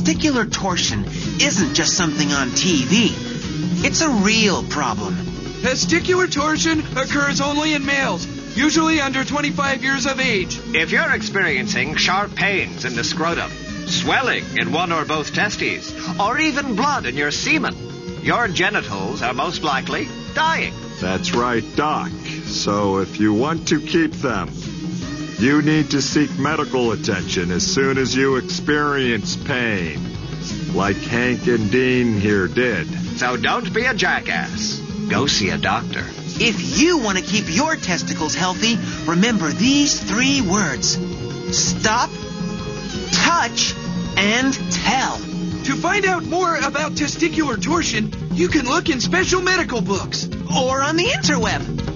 testicular torsion isn't just something on TV. It's a real problem. Testicular torsion occurs only in males, usually under 25 years of age. If you're experiencing sharp pains in the scrotum, swelling in one or both testes, or even blood in your semen, your genitals are most likely dying. That's right, Doc. So if you want to keep them, you need to seek medical attention as soon as you experience pain, like Hank and Dean here did. So don't be a jackass. Go see a doctor. If you want to keep your testicles healthy, remember these 3 words. Stop, touch, and tell. To find out more about testicular torsion, you can look in special medical books. Or on the interweb.